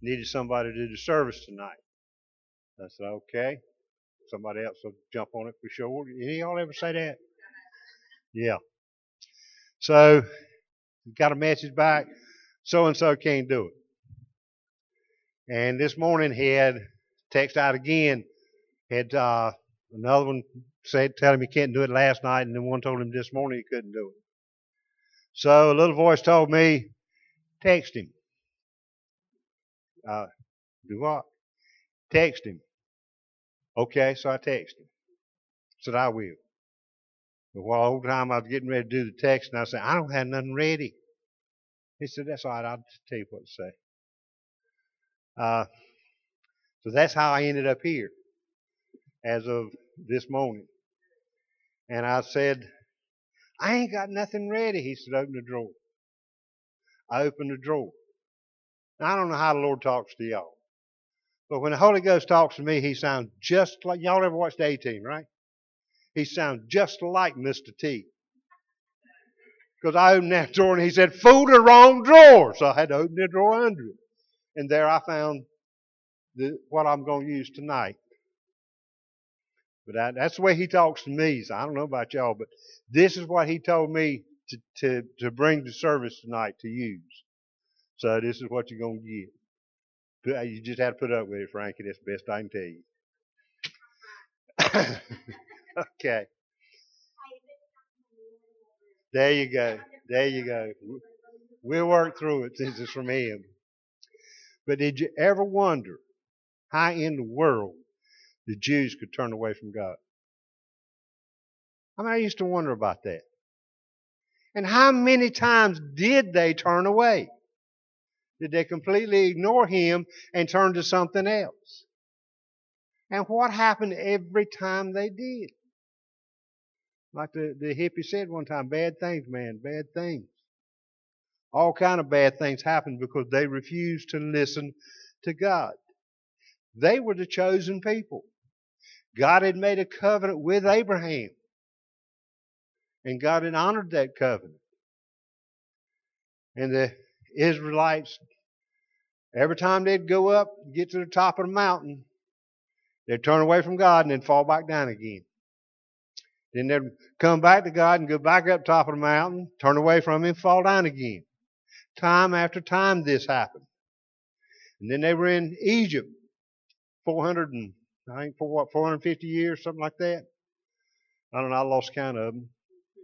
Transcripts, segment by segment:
needed somebody to do the service tonight. I said, okay. Somebody else will jump on it for sure. Any of y'all ever say that? Yeah. So, got a message back. So and so can't do it. And this morning he had text out again. Had another one said, tell him he can't do it last night, and then one told him this morning he couldn't do it. So a little voice told me, text him. Do what? Text him. Okay, so I texted him. Said I will. But while the whole time I was getting ready to do the text, and I said, I don't have nothing ready. He said, that's all right, I'll just tell you what to say. So that's how I ended up here as of this morning. And I said, I ain't got nothing ready. He said, open the drawer. I opened the drawer. Now, I don't know how the Lord talks to y'all. But when the Holy Ghost talks to me, he sounds just like, y'all ever watched A-Team, right? He sounds just like Mr. T. Because I opened that drawer and he said, fool, the wrong drawer. So I had to open the drawer under it. And there I found what I'm going to use tonight. But that's the way he talks to me. So I don't know about y'all, but this is what he told me to bring to service tonight to use. So this is what you're going to get. You just have to put up with it, Frankie. That's the best I can tell you. Okay. There you go. There you go. We'll work through it since it's from him. But did you ever wonder how in the world the Jews could turn away from God? I used to wonder about that. And how many times did they turn away? Did they completely ignore him and turn to something else? And what happened every time they did? Like the hippie said one time, bad things, man, bad things. All kind of bad things happened because they refused to listen to God. They were the chosen people. God had made a covenant with Abraham. And God had honored that covenant. And the Israelites, every time they'd go up, get to the top of the mountain, they'd turn away from God and then fall back down again. Then they'd come back to God and go back up top of the mountain, turn away from him, fall down again. Time after time this happened. And then they were in Egypt 450 years, something like that. I don't know, I lost count of them.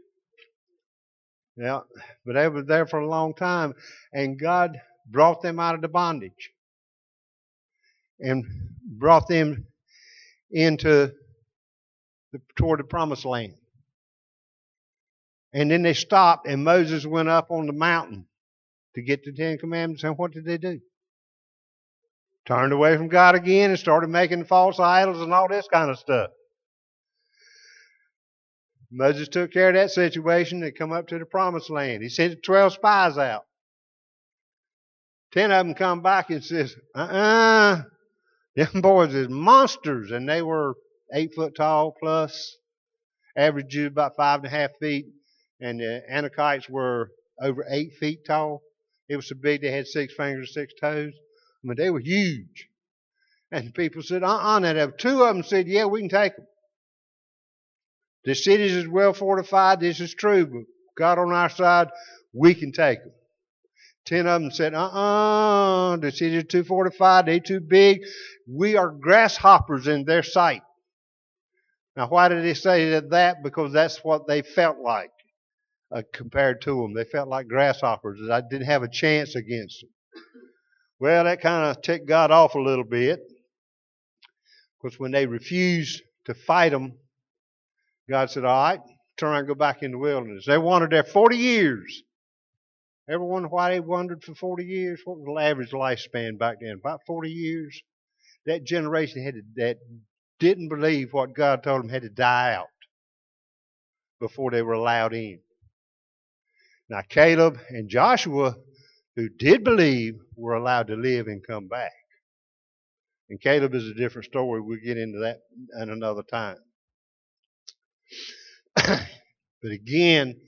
Yeah, but they were there for a long time, and God brought them out of the bondage and brought them toward the promised land. And then they stopped, and Moses went up on the mountain to get the Ten Commandments, and what did they do? Turned away from God again and started making false idols and all this kind of stuff. Moses took care of that situation. They come up to the promised land. He sent 12 spies out. 10 of them come back and says, them boys is monsters. And they were 8 foot tall plus, average Jew about 5.5 feet. And the Anakites were over 8 feet tall. It was so big they had 6 fingers, 6 toes. They were huge. And people said, now 2 of them said, yeah, we can take them. The cities is well fortified. This is true, but God on our side, we can take them. 10 of them said, the cities are too fortified. They're too big. We are grasshoppers in their sight. Now, why did they say that? Because that's what they felt like compared to them. They felt like grasshoppers. I didn't have a chance against them. Well, that kind of ticked God off a little bit. Because when they refused to fight them, God said, all right, turn around and go back in the wilderness. They wandered there 40 years. Ever wonder why they wandered for 40 years? What was the average lifespan back then? About 40 years. That generation that didn't believe what God told them had to die out before they were allowed in. Now, Caleb and Joshua, who did believe, were allowed to live and come back. And Caleb is a different story. We'll get into that at another time. But again,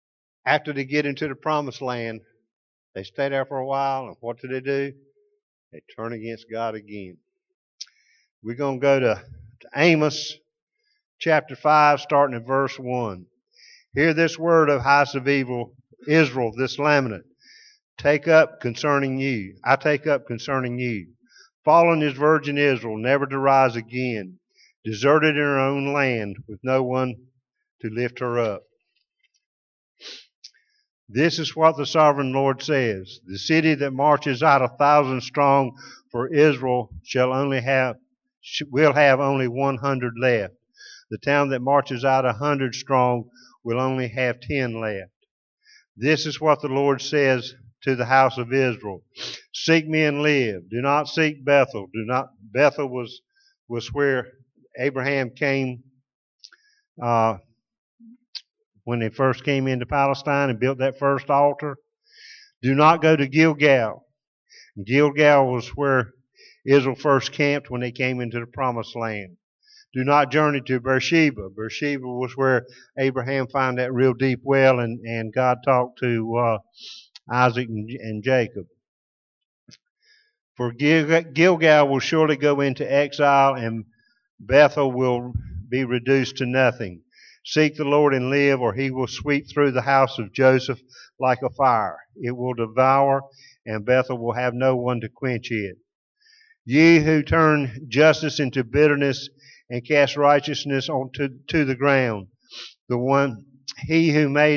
after they get into the promised land, they stay there for a while, and what do? They turn against God again. We're going to go to Amos chapter 5, starting at verse 1. Hear this word of house of evil, Israel, this lament. Take up concerning you. I take up concerning you. Fallen is virgin Israel, never to rise again. Deserted in her own land, with no one to lift her up. This is what the sovereign Lord says. The city that marches out 1,000 strong for Israel will have only 100 left. The town that marches out 100 strong will only have 10 left. This is what the Lord says to the house of Israel. Seek me and live. Do not seek Bethel. Bethel was where Abraham came when they first came into Palestine and built that first altar. Do not go to Gilgal. Gilgal was where Israel first camped when they came into the promised land. Do not journey to Beersheba. Beersheba was where Abraham found that real deep well, and God talked to Isaac and Jacob. For Gilgal will surely go into exile, and Bethel will be reduced to nothing. Seek the Lord and live, or he will sweep through the house of Joseph like a fire. It will devour, and Bethel will have no one to quench it. Ye who turn justice into bitterness and cast righteousness to the ground, he who made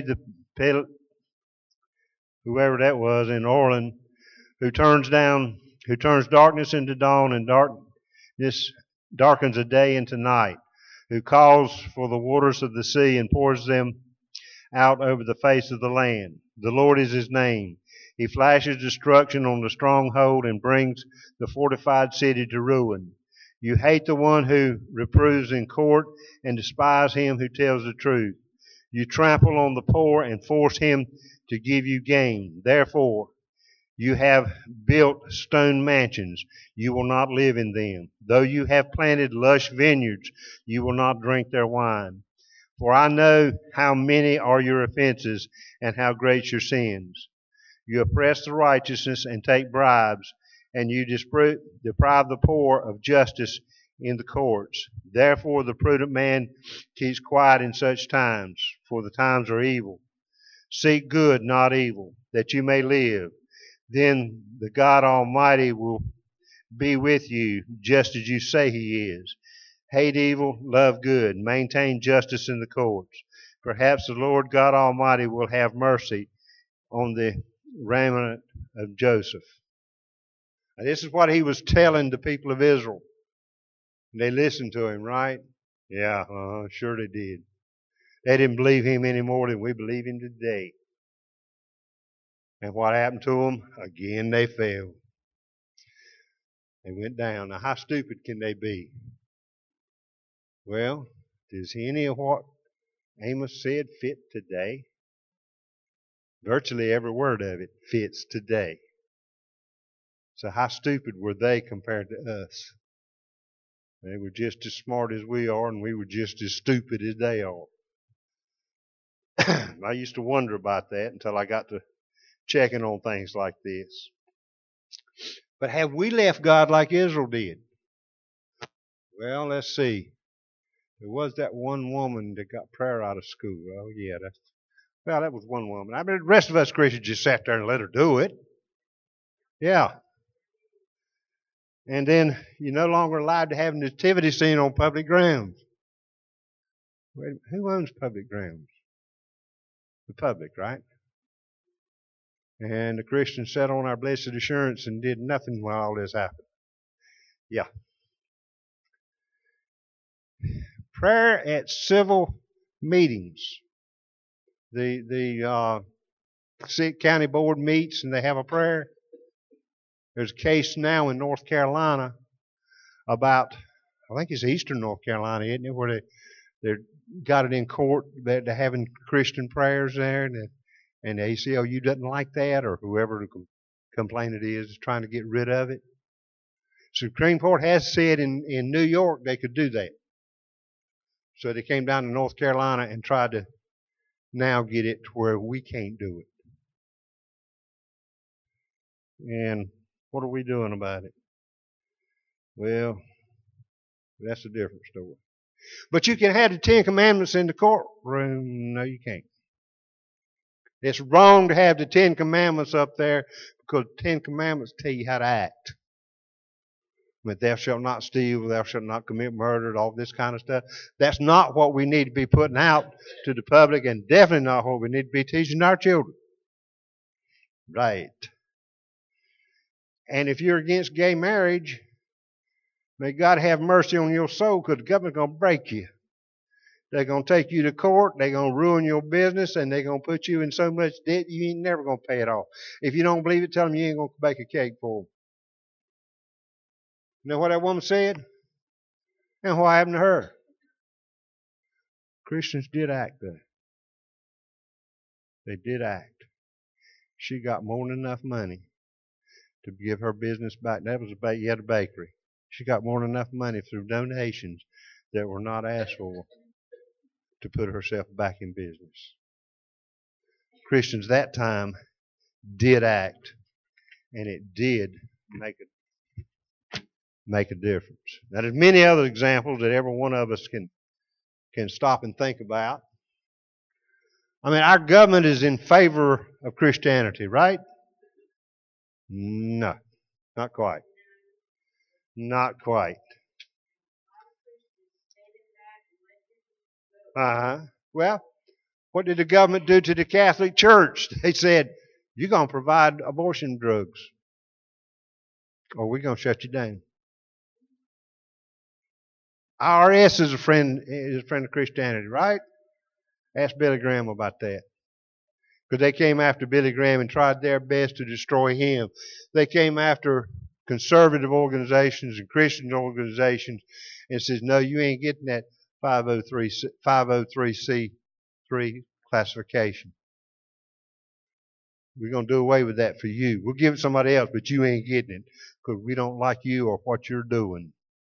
whoever that was in Orland, who turns darkness into dawn and darkness darkens a day into night, who calls for the waters of the sea and pours them out over the face of the land. The Lord is his name. He flashes destruction on the stronghold and brings the fortified city to ruin. You hate the one who reproves in court and despise him who tells the truth. You trample on the poor and force him to give you gain. Therefore, you have built stone mansions. You will not live in them. Though you have planted lush vineyards, you will not drink their wine. For I know how many are your offenses and how great your sins. You oppress the righteous and take bribes, and you deprive the poor of justice in the courts. Therefore the prudent man keeps quiet in such times, for the times are evil. Seek good, not evil, that you may live. Then the God Almighty will be with you, just as you say he is. Hate evil, love good, maintain justice in the courts. Perhaps the Lord God Almighty will have mercy on the remnant of Joseph. Now, this is what he was telling the people of Israel. They listened to him, right? Yeah, sure they did. They didn't believe him any more than we believe him today. And what happened to them? Again, they fell. They went down. Now, how stupid can they be? Well, does any of what Amos said fit today? Virtually every word of it fits today. So how stupid were they compared to us? They were just as smart as we are, and we were just as stupid as they are. I used to wonder about that until I got to checking on things like this. But have we left God like Israel did? Well, let's see. There was that one woman that got prayer out of school. Oh, yeah, that was one woman. I mean, the rest of us Christians just sat there and let her do it. Yeah. And then you're no longer allowed to have a nativity scene on public grounds. Wait, who owns public grounds? The public, right? And the Christians sat on our blessed assurance and did nothing while all this happened. Yeah. Prayer at civil meetings. The county board meets and they have a prayer. There's a case now in North Carolina about, I think it's eastern North Carolina, isn't it, where they got it in court that they're having Christian prayers there, and the ACLU doesn't like that, or whoever the complainant is trying to get rid of it. Supreme Court has said in New York they could do that. So they came down to North Carolina and tried to now get it to where we can't do it. And What are we doing about it? Well, that's a different story. But you can have the Ten Commandments in the courtroom. No, you can't. It's wrong to have the Ten Commandments up there because the Ten Commandments tell you how to act. But thou shalt not steal, thou shalt not commit murder, all this kind of stuff. That's not what we need to be putting out to the public, and definitely not what we need to be teaching our children. Right. And if you're against gay marriage, may God have mercy on your soul, because the government's going to break you. They're going to take you to court, they're going to ruin your business, and they're going to put you in so much debt you ain't never going to pay it off. If you don't believe it, tell them you ain't going to bake a cake for them. You know what that woman said? And what happened to her? Christians did act though. They did act. She got more than enough money to give her business back. That was you had a bakery. She got more than enough money through donations that were not asked for to put herself back in business. Christians that time did act, and it did make a difference. Now, there's many other examples that every one of us can stop and think about. I mean, our government is in favor of Christianity, right? No, not quite. Not quite. Well, what did the government do to the Catholic Church? They said, you're going to provide abortion drugs, or we're going to shut you down. IRS is a friend of Christianity, right? Ask Billy Graham about that. Because they came after Billy Graham and tried their best to destroy him. They came after conservative organizations and Christian organizations and says, no, you ain't getting that 503c3 classification. We're going to do away with that for you. We'll give it to somebody else, but you ain't getting it because we don't like you or what you're doing.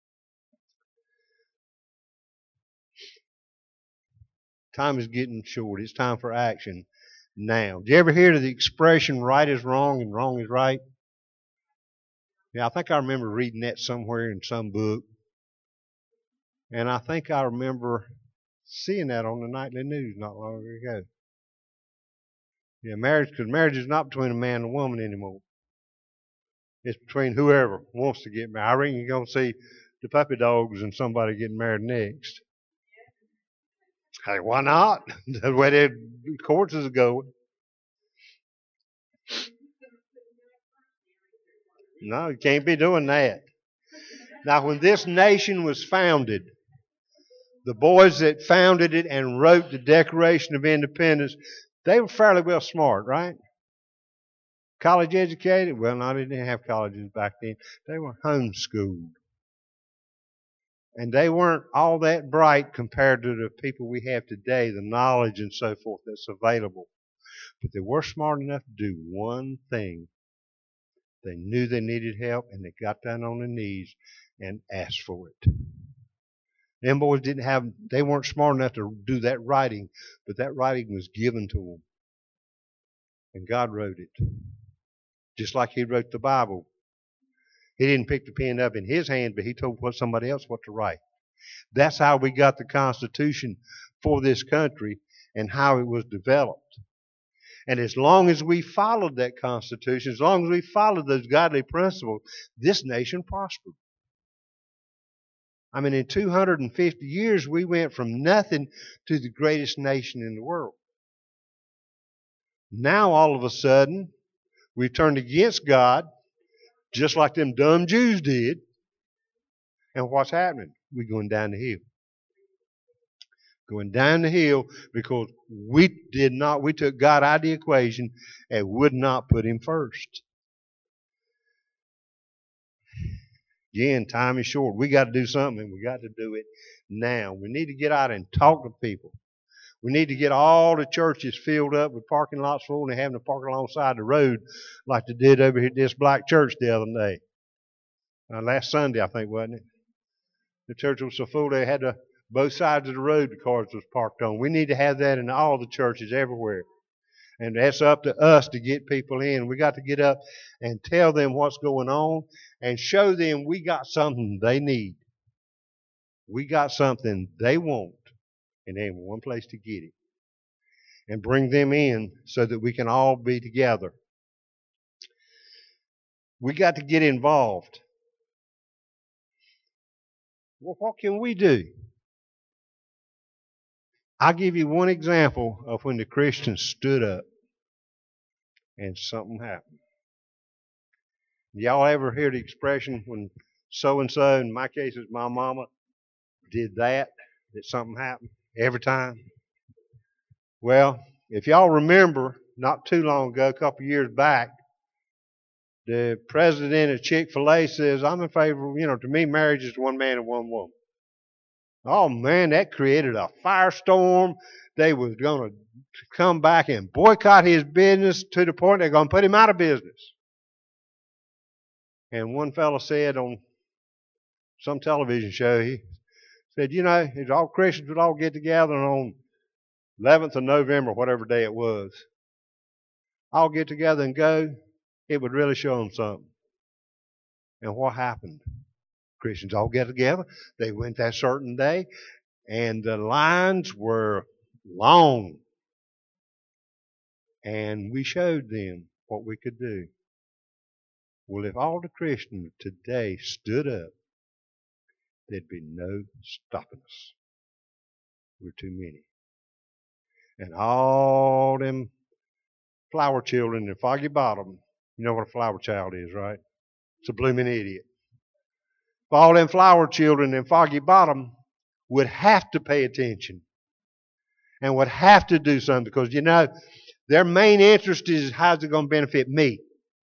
Time is getting short. It's time for action now. Did you ever hear the expression, right is wrong and wrong is right? Yeah, I think I remember reading that somewhere in some book. And I think I remember seeing that on the nightly news not long ago. Yeah, because marriage is not between a man and a woman anymore. It's between whoever wants to get married. I reckon you're going to see the puppy dogs and somebody getting married next. Hey, why not? The way the courts is going. No, you can't be doing that. Now, when this nation was founded, the boys that founded it and wrote the Declaration of Independence, they were fairly well smart, right? College educated? Well, no, they didn't have colleges back then. They were homeschooled. And they weren't all that bright compared to the people we have today, the knowledge and so forth that's available. But they were smart enough to do one thing. They knew they needed help, and they got down on their knees and asked for it. Them boys they weren't smart enough to do that writing, but that writing was given to them. And God wrote it. Just like He wrote the Bible. He didn't pick the pen up in His hand, but He told somebody else what to write. That's how we got the Constitution for this country and how it was developed. And as long as we followed that Constitution, as long as we followed those godly principles, this nation prospered. I mean, in 250 years, we went from nothing to the greatest nation in the world. Now, all of a sudden, we've turned against God, just like them dumb Jews did. And what's happening? We're going down the hill. Going down the hill because we took God out of the equation and would not put Him first. Again, time is short. We got to do something, and we got to do it now. We need to get out and talk to people. We need to get all the churches filled up with parking lots full and having to park alongside the road like they did over here at this black church the other day. Last Sunday, I think, wasn't it? The church was so full they had both sides of the road the cars was parked on. We need to have that in all the churches everywhere. And that's up to us to get people in. We got to get up and tell them what's going on and show them we got something they need. We got something they want, and they have one place to get it. And bring them in so that we can all be together. We got to get involved. Well, what can we do? I'll give you one example of when the Christians stood up and something happened. Y'all ever hear the expression when so-and-so, in my case it's my mama, did that something happened every time? Well, if y'all remember, not too long ago, a couple years back, the president of Chick-fil-A says, I'm in favor, to me, marriage is one man and one woman. Oh, man, that created a firestorm. They was going to come back and boycott his business to the point they're going to put him out of business. And one fellow said on some television show, he said, if all Christians would all get together on 11th of November, whatever day it was, all get together and go, it would really show them something. And what happened? Christians all get together. They went that certain day, and the lines were long. And we showed them what we could do. Well, if all the Christians today stood up, there'd be no stopping us. We're too many. And all them flower children in Foggy Bottom, you know what a flower child is, right? It's a blooming idiot. If all them flower children in Foggy Bottom would have to pay attention and would have to do something because, their main interest is how's it going to benefit me?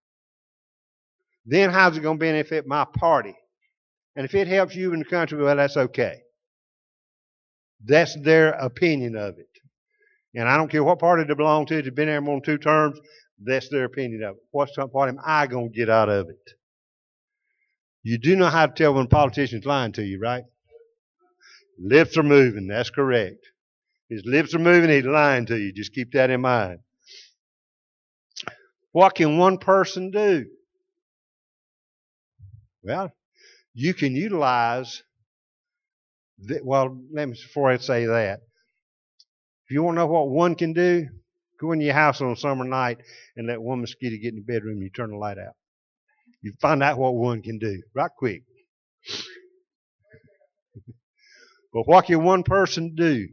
Then how's it going to benefit my party? And if it helps you in the country, well, that's okay. That's their opinion of it. And I don't care what party they belong to. If they've been there more than 2 terms, that's their opinion of it. What am I going to get out of it? You do know how to tell when a politician's lying to you, right? Lips are moving. That's correct. His lips are moving, he's lying to you. Just keep that in mind. What can one person do? Well, you can utilize, before I say that, if you want to know what one can do, go into your house on a summer night and let one mosquito get in the bedroom and you turn the light out. You find out what one can do right quick. But what can one person do?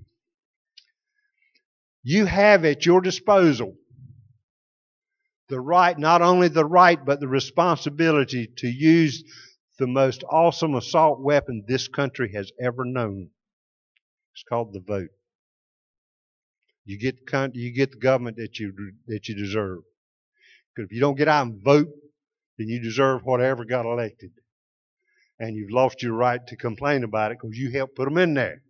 You have at your disposal the right, not only the right, but the responsibility to use the most awesome assault weapon this country has ever known. It's called the vote. You get the government that you deserve. Because if you don't get out and vote, then you deserve whatever got elected. And you've lost your right to complain about it because you helped put them in there.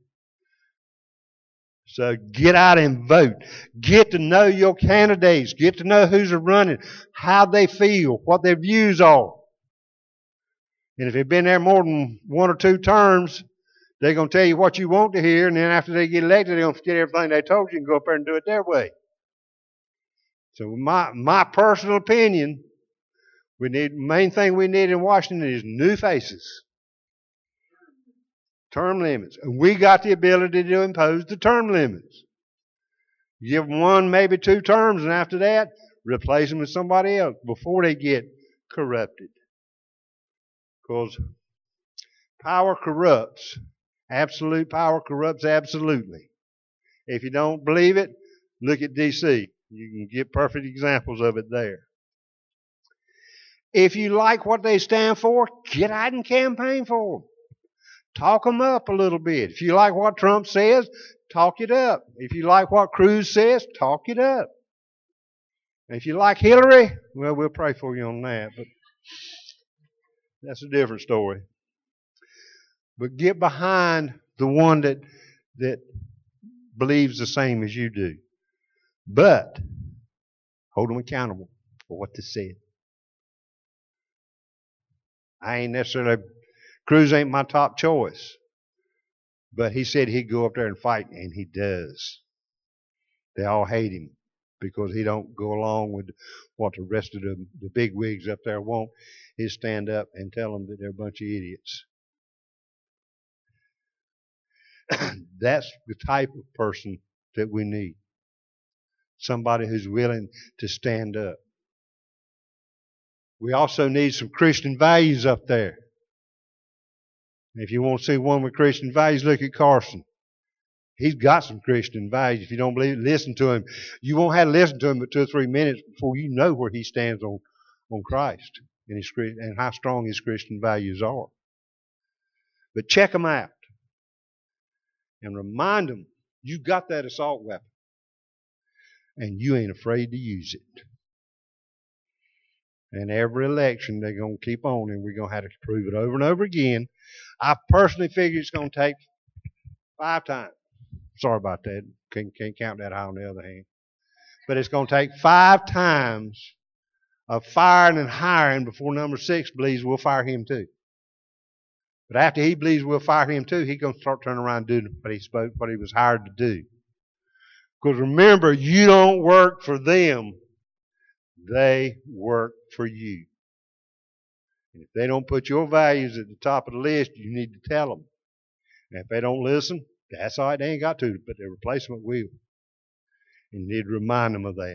So get out and vote. Get to know your candidates. Get to know who's running, how they feel, what their views are. And if they've been there more than 1 or 2 terms, they're going to tell you what you want to hear, and then after they get elected, they're going to forget everything they told you and go up there and do it their way. So my personal opinion, main thing we need in Washington is new faces. Term limits. And we got the ability to impose the term limits. Give them 1, maybe 2 terms, and after that, replace them with somebody else before they get corrupted. Because power corrupts. Absolute power corrupts absolutely. If you don't believe it, look at D.C. You can get perfect examples of it there. If you like what they stand for, get out and campaign for them. Talk them up a little bit. If you like what Trump says, talk it up. If you like what Cruz says, talk it up. If you like Hillary, well, we'll pray for you on that, but that's a different story. But get behind the one that believes the same as you do. But hold them accountable for what they said. Cruz ain't my top choice. But he said he'd go up there and fight, and he does. They all hate him. because he don't go along with what the rest of the big wigs up there want. He stand up and tell them that they're a bunch of idiots. That's the type of person that we need. Somebody who's willing to stand up. We also need some Christian values up there. If you want to see one with Christian values, look at Carson. He's got some Christian values. If you don't believe it, listen to him. You won't have to listen to him but 2 or 3 minutes before you know where he stands on Christ and how strong his Christian values are. But check them out and remind them you got that assault weapon and you ain't afraid to use it. And every election they're going to keep on, and we're going to have to prove it over and over again. I personally figure it's going to take 5 times. Sorry about that. Can't count that high on the other hand. But it's going to take 5 times of firing and hiring before number 6 believes we'll fire him too. But after he believes we'll fire him too, he's going to start turning around and doing what he was hired to do. Because remember, you don't work for them. They work for you. And if they don't put your values at the top of the list, you need to tell them. And if they don't listen, that's all right. They ain't got to, but their replacement will. And you need to remind them of that.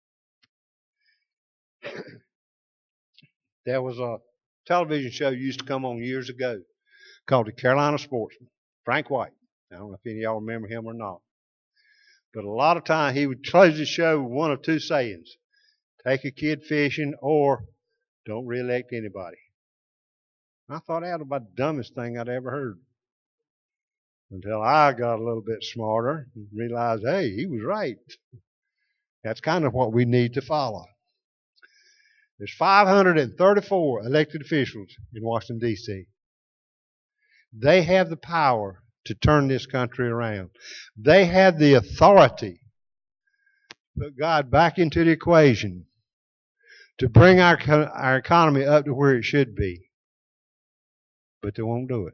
There was a television show used to come on years ago called The Carolina Sportsman. Frank White. I don't know if any of y'all remember him or not. But a lot of time he would close the show with one of 2 sayings. Take a kid fishing or don't reelect anybody. I thought that was about the dumbest thing I'd ever heard. Until I got a little bit smarter and realized, hey, he was right. That's kind of what we need to follow. There's 534 elected officials in Washington, D.C. They have the power to turn this country around. They have the authority to put God back into the equation, to bring our economy up to where it should be. But they won't do it.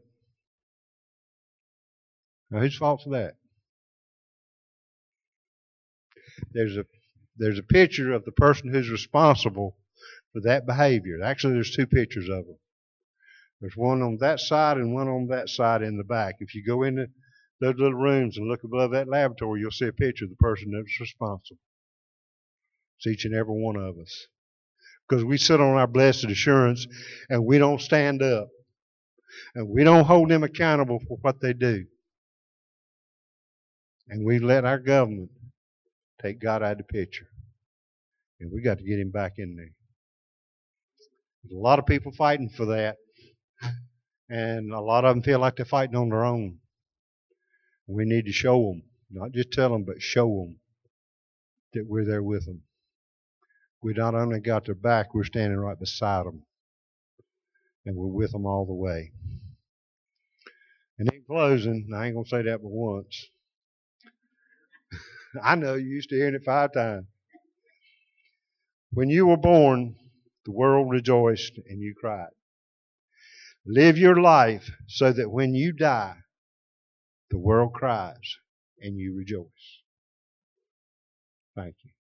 Now, whose fault's that? There's a picture of the person who's responsible for that behavior. Actually, there's 2 pictures of them. There's one on that side and one on that side in the back. If you go into those little rooms and look above that laboratory, you'll see a picture of the person that's responsible. It's each and every one of us. Because we sit on our blessed assurance and we don't stand up. And we don't hold them accountable for what they do. And we let our government take God out of the picture. And we got to get him back in there. There's a lot of people fighting for that. And a lot of them feel like they're fighting on their own. We need to show them, not just tell them, but show them that we're there with them. We not only got their back, we're standing right beside them. And we're with them all the way. And in closing, I ain't going to say that but once. I know you used to hearing it 5 times. When you were born, the world rejoiced and you cried. Live your life so that when you die, the world cries and you rejoice. Thank you.